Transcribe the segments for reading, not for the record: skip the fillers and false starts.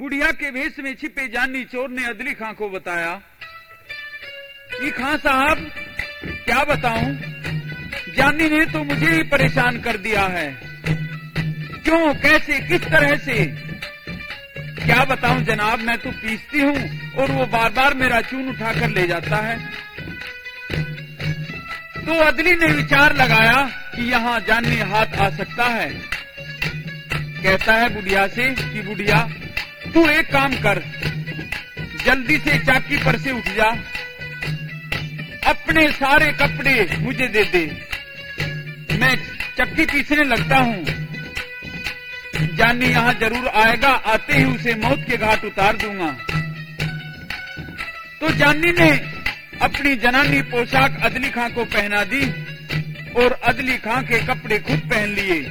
बुढ़िया के भेष में छिपे जानी चोर ने अदली खां को बताया कि खां साहब क्या बताऊं, जानी ने तो मुझे ही परेशान कर दिया है। क्यों, कैसे, किस तरह से? क्या बताऊं जनाब, मैं तो पीसती हूं और वो बार बार मेरा चून उठाकर ले जाता है। तो अदली ने विचार लगाया कि यहाँ जानी हाथ आ सकता है। कहता है बुढ़िया से कि बुढ़िया तू एक काम कर, जल्दी से चाकी पर से उठ जा, अपने सारे कपड़े मुझे दे दे, मैं चक्की पीसने लगता हूँ। जानी यहाँ जरूर आएगा, आते ही उसे मौत के घाट उतार दूंगा। तो जानी ने अपनी जनानी पोशाक अदली खां को पहना दी और अदली खां के कपड़े खुद पहन लिए।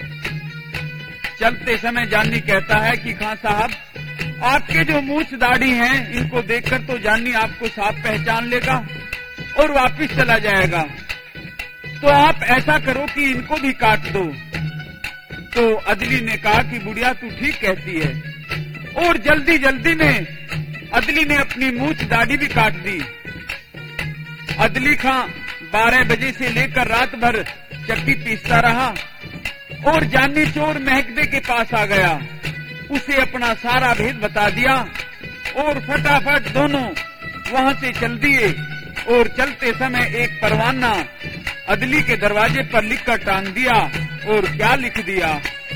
चलते समय जानी कहता है कि खां साहब, आपके जो मूछ दाढ़ी हैं, इनको देखकर तो जानी आपको साफ पहचान लेगा और वापिस चला जाएगा। तो आप ऐसा करो कि इनको भी काट दो। तो अदली ने कहा कि बुढ़िया तू ठीक कहती है, और जल्दी जल्दी में अदली ने अपनी मूछ दाढ़ी भी काट दी। अदली खां 12 बजे से लेकर रात भर चक्की पीसता रहा और जानी चोर महकदे के पास आ गया, उसे अपना सारा भेद बता दिया और फटाफट दोनों वहां से चल दिए। और चलते समय एक परवाना अदली के दरवाजे पर लिखकर टांग दिया। और क्या लिख दिया?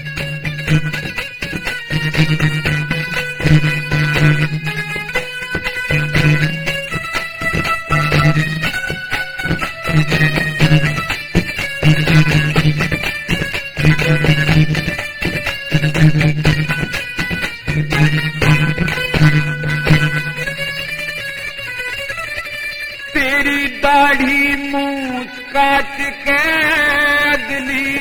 तेरी दाढ़ी मूछ काट के अदली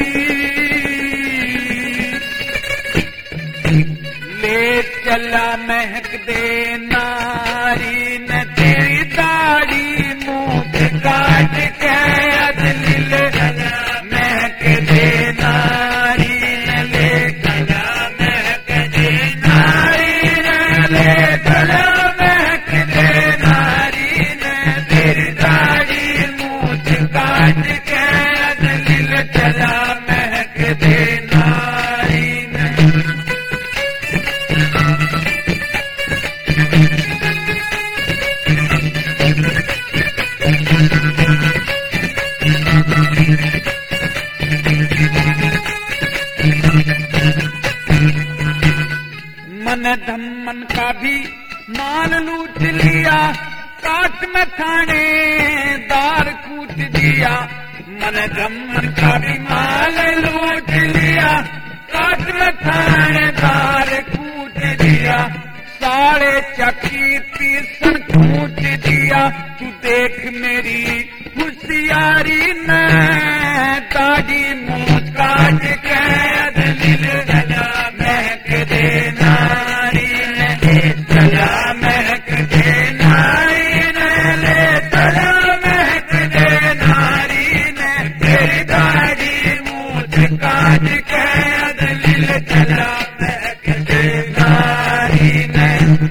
ले चला महक दे नारी न, तेरी दाढ़ी मूछ काट के अदली ले चला महक दे नारी न, ले चला महक दे नारी न, ले चला महक दे नारी न, तेरी दाढ़ी मूछ काट के अदली ले चला महक दे नारी न। मन धम्मन का भी माल लूट लिया, काट में थानेदार कूट दिया। मन धम्मन का भी माल लूट लिया, काट में थानेदार कूट दिया। साढ़े चक्की पीसन कूट दिया, तू देख मेरी होशियारी न, दाढ़ी मूछ काट के अदली ले चला महक दे नारी न, ले चला महक दे नारी न, ले चला महक दे नारी न, तेरी दाढ़ी मूछ काट के अदली ले चला महक दे नारी न।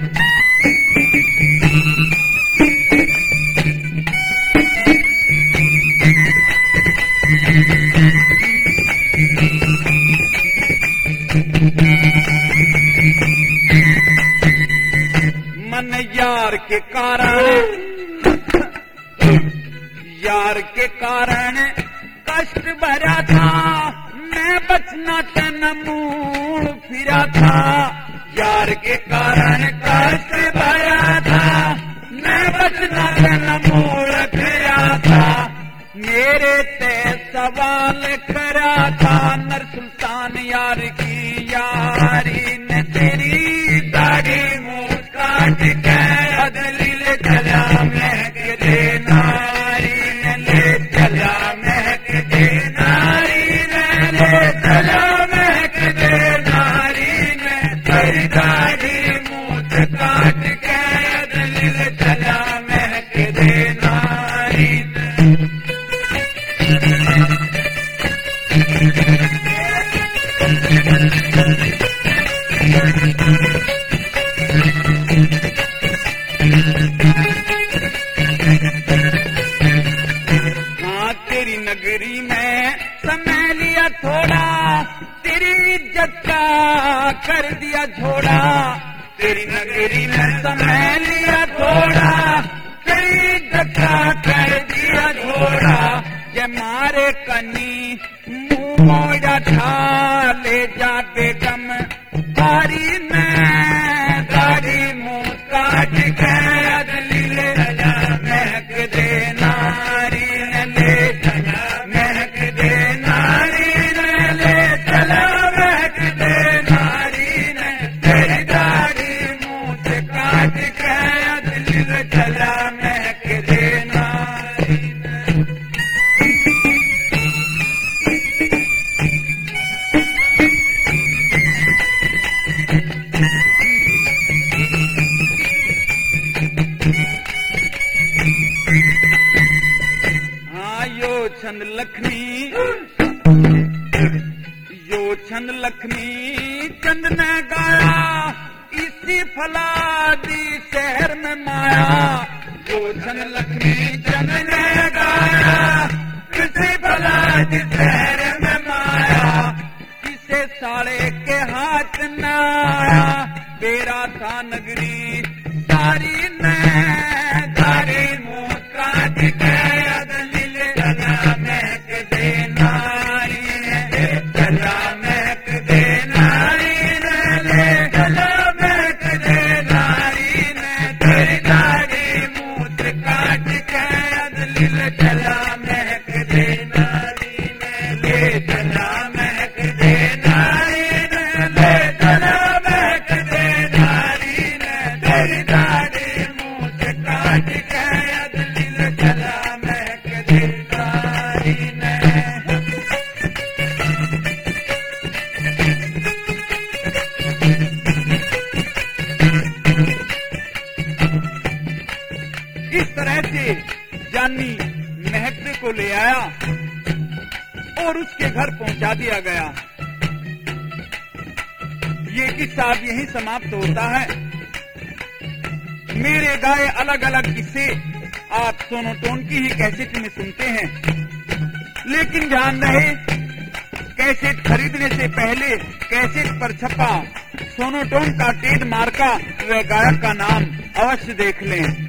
मन यार के कारण कष्ट भरा था, मैं बचना तन मुड़ फिरा था। यार के कारण कष्ट भरा था, मैं बचना तन मुड़ फिरा था। मेरे ते सवाल करा था, नर सुल्तान यार की यारी ने, तेरी दाढ़ी मूछ काट के अदली ले चला महक दे नारी न, ले चला महक दे नारी न, ले चला महक दे नारी न, तेरी दाढ़ी मूछ काट के अदली ले चला महक दे नारी न। Thank you. झोड़ा, तेरी नगरी में समय लिया थोड़ा, तेरी धक्का कर दिया झोड़ा। ये मारे कनी मुंह मोड़ा था, ले जा बेगम बारी में दाढ़ी मुंह काट के अदली ले जा महक दे नारी ने ले चला महक दे नारी ने ले चला महक दे नारी ने तेरी दाढ़ी मुंह से काट के अदली ले चला महक दे नारी ने। छंद लखनी चंद ने गाया, इसी फलादी शहर में माया। जो छंद लखनी चंद ने गाया, इसी फलादी शहर में माया। किसे साले के हाथ न आया, बेरा था नगरी सारी ने दाढ़ी मुंह काट के अदली ले चला महक दे नारी ने चला महक दे नारी ने ले चला महक दे नारी ने तेरी दाढ़ी मुंह से काट के अदली ले चला महक दे नारी ने ले चला महक दे नारी ने ले चला महक दे नारी ने तेरी दाढ़ी मुंह से काट के अदली ले चला महक दे नारी ने। इस तरह से जानी महकते को ले आया और उसके घर पहुंचा दिया गया। ये किस्सा अब यहीं समाप्त होता है। मेरे गाए अलग अलग किस्से आप सोनोटोन की ही कैसेट में सुनते हैं, लेकिन ध्यान रहे कैसेट खरीदने से पहले कैसेट पर छपा सोनोटोन का टेड मार्का व गायक का नाम अवश्य देख लें।